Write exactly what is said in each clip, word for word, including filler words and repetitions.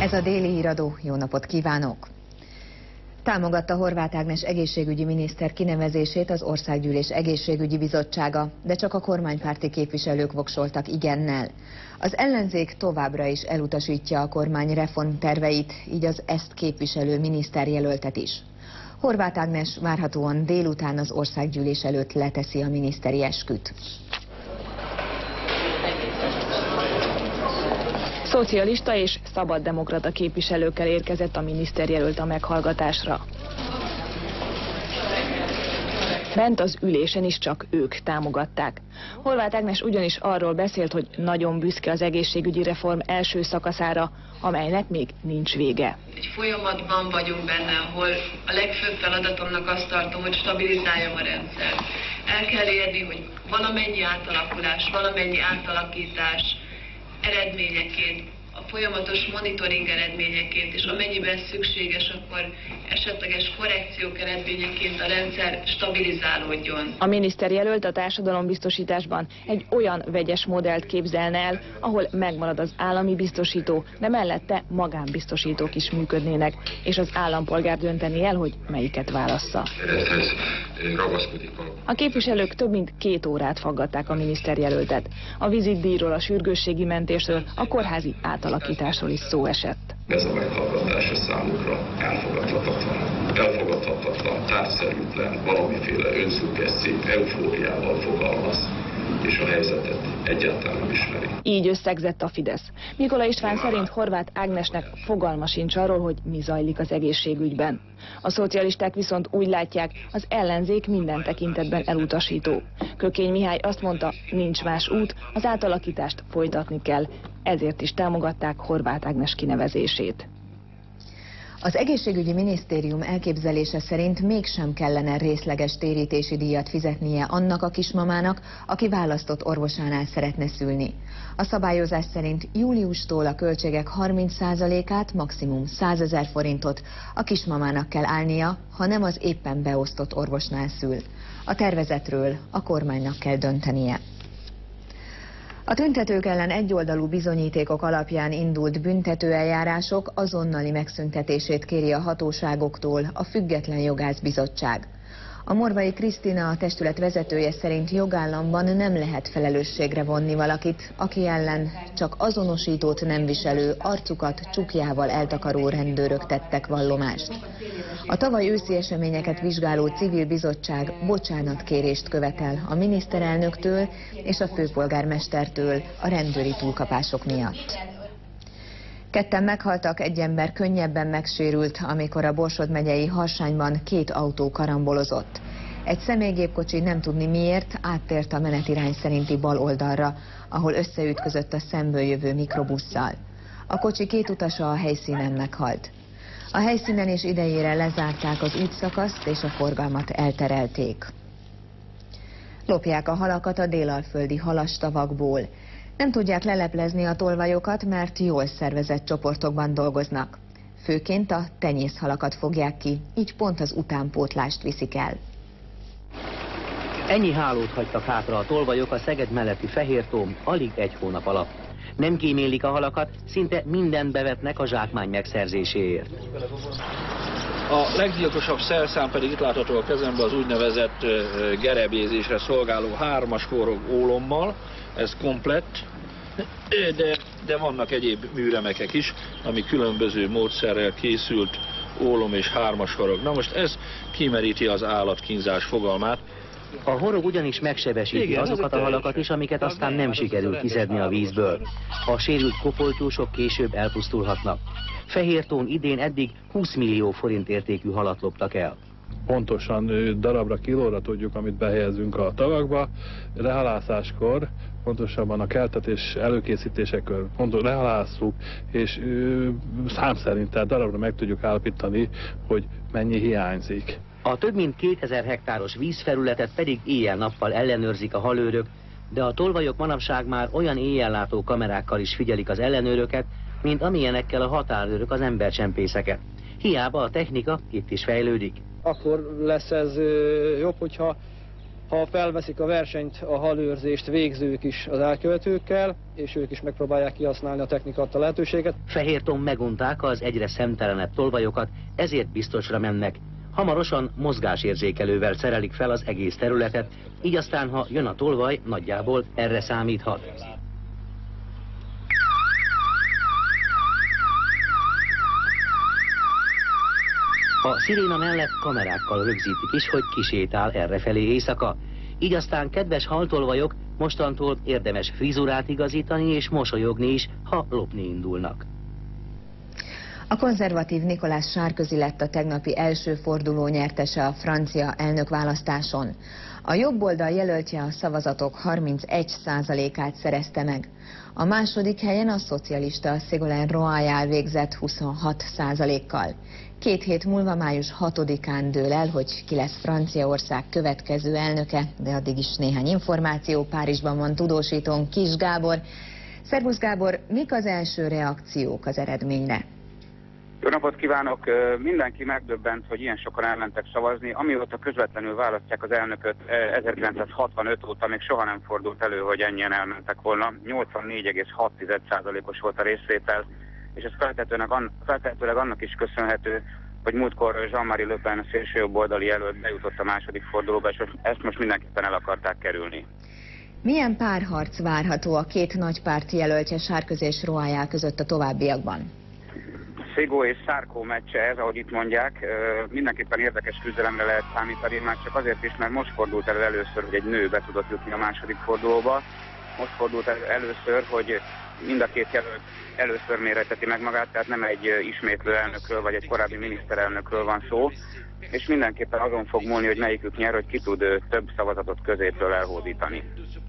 Ez a Déli Híradó, jó napot kívánok! Támogatta Horváth Ágnes egészségügyi miniszter kinevezését az Országgyűlés Egészségügyi Bizottsága, de csak a kormánypárti képviselők voksoltak igennel. Az ellenzék továbbra is elutasítja a kormány reformterveit, így az ezt képviselő miniszterjelöltet is. Horváth Ágnes várhatóan délután az Országgyűlés előtt leteszi a miniszteri esküt. Szocialista és szabaddemokrata képviselőkkel érkezett a miniszterjelölt a meghallgatásra. Bent az ülésen is csak ők támogatták. Horváth Ágnes ugyanis arról beszélt, hogy nagyon büszke az egészségügyi reform első szakaszára, amelynek még nincs vége. Egy folyamatban vagyunk benne, ahol a legfőbb feladatomnak azt tartom, hogy stabilizáljam a rendszert. El kell érni, hogy valamennyi átalakulás, valamennyi átalakítás eredményeként, a folyamatos monitoring eredményeként, és amennyiben szükséges, akkor esetleges korrekciók eredményeként a rendszer stabilizálódjon. A miniszterjelölt a társadalombiztosításban egy olyan vegyes modellt képzelne el, ahol megmarad az állami biztosító, de mellette magánbiztosítók is működnének, és az állampolgár dönteni el, hogy melyiket válassza. A képviselők több mint két órát faggatták a miniszterjelöltet. A vizitdíjról, a sürgősségi mentésről, a kórházi átalakításról is szó esett. Ez a meghallgatás számukra elfogadhatatlan. Elfogadhatatlan, tárgyszerűtlen, valamiféle önszuggesszív eufóriával fogalmaz, és a helyzetet egyáltalán nem ismeri. Így összegzett a Fidesz. Mikola István szerint Horváth Ágnesnek fogalma sincs arról, hogy mi zajlik az egészségügyben. A szocialisták viszont úgy látják, az ellenzék minden tekintetben elutasító. Kökény Mihály azt mondta, nincs más út, az átalakítást folytatni kell. Ezért is támogatták Horváth Ágnes kinevezését. Az egészségügyi minisztérium elképzelése szerint mégsem kellene részleges térítési díjat fizetnie annak a kismamának, aki választott orvosánál szeretne szülni. A szabályozás szerint júliustól a költségek harminc százalékát, maximum százezer forintot a kismamának kell állnia, ha nem az éppen beosztott orvosnál szül. A tervezetről a kormánynak kell döntenie. A tüntetők ellen egyoldalú bizonyítékok alapján indult büntetőeljárások azonnali megszüntetését kéri a hatóságoktól a Független Jogászbizottság. A Morvai Krisztina, a testület vezetője szerint jogállamban nem lehet felelősségre vonni valakit, aki ellen csak azonosítót nem viselő, arcukat csukjával eltakaró rendőrök tettek vallomást. A tavaly őszi eseményeket vizsgáló civil bizottság bocsánatkérést követel a miniszterelnöktől és a főpolgármestertől a rendőri túlkapások miatt. Ketten meghaltak, egy ember könnyebben megsérült, amikor a Borsod megyei Harsányban két autó karambolozott. Egy személygépkocsi nem tudni miért áttért a menetirány szerinti bal oldalra, ahol összeütközött a szemből jövő mikrobusszal. A kocsi két utasa a helyszínen meghalt. A helyszínen és idejére lezárták az útszakaszt és a forgalmat elterelték. Lopják a halakat a délalföldi halastavakból. Nem tudják leleplezni a tolvajokat, mert jól szervezett csoportokban dolgoznak. Főként a tenyészhalakat fogják ki, így pont az utánpótlást viszik el. Ennyi hálót hagytak hátra a tolvajok a Szeged melletti Fehértóm alig egy hónap alatt. Nem kímélik a halakat, szinte mindent bevetnek a zsákmány megszerzéséért. A leggyilkosabb szerszám pedig itt látható a kezemben az úgynevezett gerebézésre szolgáló hármas forog ólommal. Ez komplett, de, de vannak egyéb műremekek is, ami különböző módszerrel készült ólom és hármas horog. Na most ez kimeríti az állatkínzás fogalmát. A horog ugyanis megsebesíti Igen, azokat a halakat is, amiket aztán nem sikerül kiszedni a vízből. A sérült kopoltyúsok később elpusztulhatnak. Fehértón idén eddig húsz millió forint értékű halat loptak el. Pontosan darabra, kilóra tudjuk, amit behelyezünk a tavakba. Rehalászáskor, pontosabban a keltetés előkészítésekor pontos rehalásszuk, és ö, szám szerint, tehát darabra meg tudjuk állapítani, hogy mennyi hiányzik. A több mint kétezer hektáros vízfelületet pedig éjjel-nappal ellenőrzik a halőrök, de a tolvajok manapság már olyan éjjellátó kamerákkal is figyelik az ellenőröket, mint amilyenekkel a határőrök az embercsempészeket. Hiába a technika itt is fejlődik. Akkor lesz ez jobb, hogyha ha felveszik a versenyt a halőrzést végzők is az elkövetőkkel, és ők is megpróbálják kihasználni a technika adta lehetőséget. Fehérton megunták az egyre szemtelenebb tolvajokat, ezért biztosra mennek. Hamarosan mozgásérzékelővel szerelik fel az egész területet, így aztán, ha jön a tolvaj, nagyjából erre számíthat. A sziréna mellett kamerákkal rögzítik is, hogy kisétál errefelé éjszaka. Így aztán, kedves haltolvajok, mostantól érdemes frizurát igazítani és mosolyogni is, ha lopni indulnak. A konzervatív Nicolas Sarkozy lett a tegnapi első forduló nyertese a francia elnökválasztáson. A jobb oldal jelöltje a szavazatok harmincegy százalékát szerezte meg. A második helyen a szocialista Ségolène Royal végzett huszonhat százalékkal. Két hét múlva, május hatodikán dől el, hogy ki lesz Franciaország következő elnöke, de addig is néhány információ. Párizsban van tudósítónk, Kiss Gábor. Szervusz Gábor, mik az első reakciók az eredményre? Jó napot kívánok! Mindenki megdöbbent, hogy ilyen sokan elmentek szavazni. Amióta közvetlenül választják az elnököt ezerkilencszázhatvanöt óta még soha nem fordult elő, hogy ennyien elmentek volna. nyolcvannégy egész hat százalékos volt a részvétel, és ez feltehetőleg annak is köszönhető, hogy múltkor Jean-Marie Le Pen szélsőjobboldali jelölt bejutott a második fordulóba, és ezt most mindenképpen el akarták kerülni. Milyen párharc várható a két nagy párt jelöltje Sarkozy és Royal között a továbbiakban? Szégó és Sarko meccse ez, ahogy itt mondják, mindenképpen érdekes küzdelemre lehet számítani, már csak azért is, mert most fordult elő először, hogy egy nő be tudott jutni a második fordulóba. Most fordult elő először, hogy mind a két jelölt először méreteti meg magát, tehát nem egy ismétlő elnökről vagy egy korábbi miniszterelnökről van szó, és mindenképpen azon fog múlni, hogy melyikük nyer, hogy ki tud több szavazatot középről elhódítani.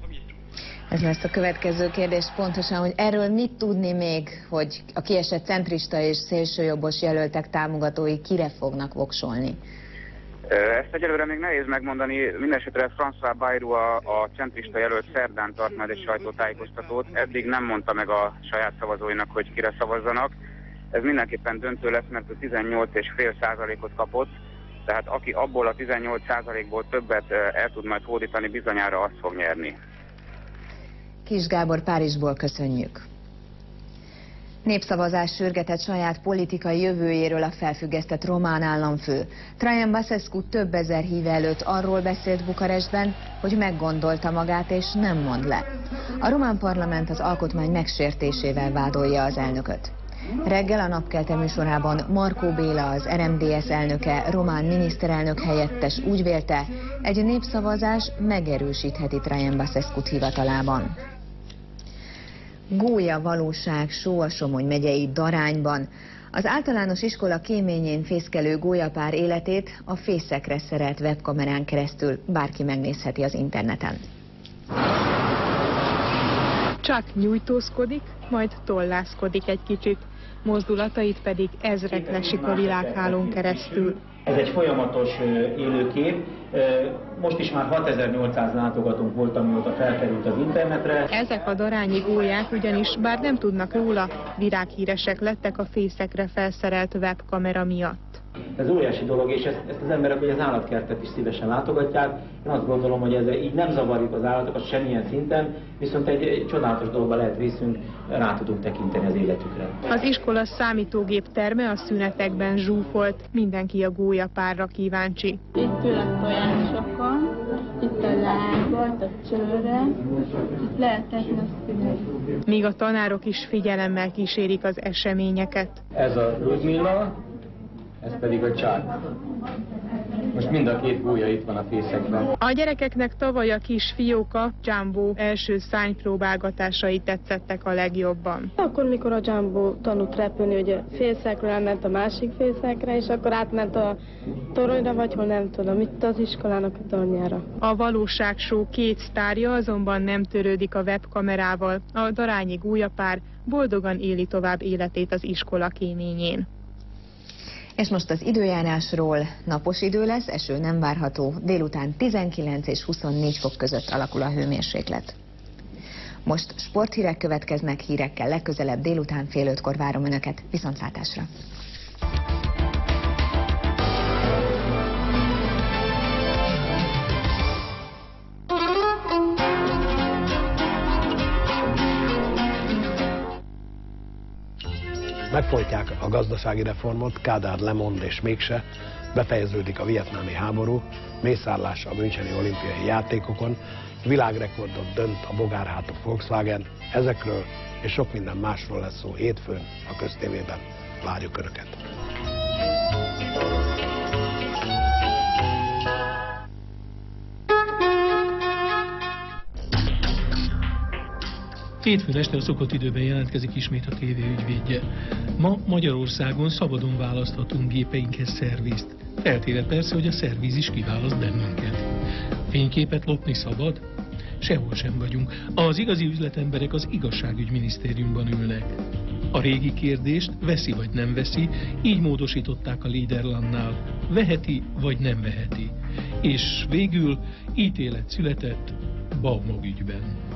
Ez lesz a következő kérdés pontosan, hogy erről mit tudni még, hogy a kiesett centrista és szélsőjobbos jelöltek támogatói kire fognak voksolni? Ezt egyelőre még nehéz megmondani, mindenesetre François Bayrou a, a centrista jelölt szerdán tart majd egy sajtótájékoztatót, eddig nem mondta meg a saját szavazóinak, hogy kire szavazzanak. Ez mindenképpen döntő lesz, mert a tizennyolc egész öt százalékot kapott, tehát aki abból a tizennyolc százalékból többet el tud majd hódítani, bizonyára azt fog nyerni. Kiss Gábor, Párizsból köszönjük. Népszavazás sürgetett saját politikai jövőjéről a felfüggesztett román államfő. Traian Basescu több ezer híve előtt arról beszélt Bukarestben, hogy meggondolta magát és nem mond le. A román parlament az alkotmány megsértésével vádolja az elnököt. Reggel a Napkelte műsorában Markó Béla, az er em dé es elnöke, román miniszterelnök helyettes úgy vélte, egy népszavazás megerősítheti Traian Basescut hivatalában. Gólya valóság Sóa-Somogy megyei Darányban. Az általános iskola kéményén fészkelő gólyapár életét a fészekre szerelt webkamerán keresztül bárki megnézheti az interneten. Csak nyújtózkodik, majd tollászkodik egy kicsit, mozdulatait pedig ezrek lesik a világhálón keresztül. Ez egy folyamatos élőkép. Most is már hatezer-nyolcszáz látogatónk volt, amióta felkerült az internetre. Ezek a darányi gólyák ugyanis, bár nem tudnak róla, világhíresek lettek a fészekre felszerelt webkamera miatt. Ez óriási dolog, és ezt, ezt az emberek ugye az állatkertet is szívesen látogatják. Én azt gondolom, hogy ezzel így nem zavarjuk az állatokat semmilyen szinten, viszont egy, egy csodálatos dologba lehet részünk, rá tudunk tekinteni az életükre. Az iskola számítógép terme a szünetekben zsúfolt, mindenki a gólyapárra kíváncsi. Itt ül a tojásokon, itt a lábat, a csőre, itt lehet tenni a szünet. Míg a tanárok is figyelemmel kísérik az eseményeket. Ez a Ludmilla, ez pedig a Csák. Most mind a két gólya itt van a fészekben. A gyerekeknek tavaly a kis fióka, Jumbo első szárnypróbálgatásai tetszettek a legjobban. Akkor, mikor a Jumbo tanult repülni, hogy fészekről elment a másik fészekre, és akkor átment a toronyra, vagy hol nem tudom, itt az iskolának a tornyára. A valóságshow két sztárja azonban nem törődik a webkamerával. A darányi gólyapár boldogan éli tovább életét az iskola kéményén. És most az időjárásról. Napos idő lesz, eső nem várható, délután tizenkilenc és huszonnégy fok között alakul a hőmérséklet. Most sporthírek következnek, hírekkel legközelebb délután fél ötkor várom Önöket. Viszontlátásra! Megfojtják a gazdasági reformot, Kádár lemond és mégse, befejeződik a vietnámi háború, mészárlás a müncheni olimpiai játékokon, világrekordot dönt a bogárhátú Volkswagen. Ezekről és sok minden másról lesz szó hétfőn a Köztévében. Várjuk Önöket! Hétfőn este a szokott időben jelentkezik ismét a tévé ügyvédje. Ma Magyarországon szabadon választhatunk gépeinkhez szervizt. Feltéve persze, hogy a szerviz is kiválaszt bennünket. Fényképet lopni szabad? Sehol sem vagyunk. Az igazi üzletemberek az igazságügyminisztériumban ülnek. A régi kérdést veszi vagy nem veszi, így módosították a Liederlandnál. Veheti vagy nem veheti. És végül ítélet született Baumog ügyben.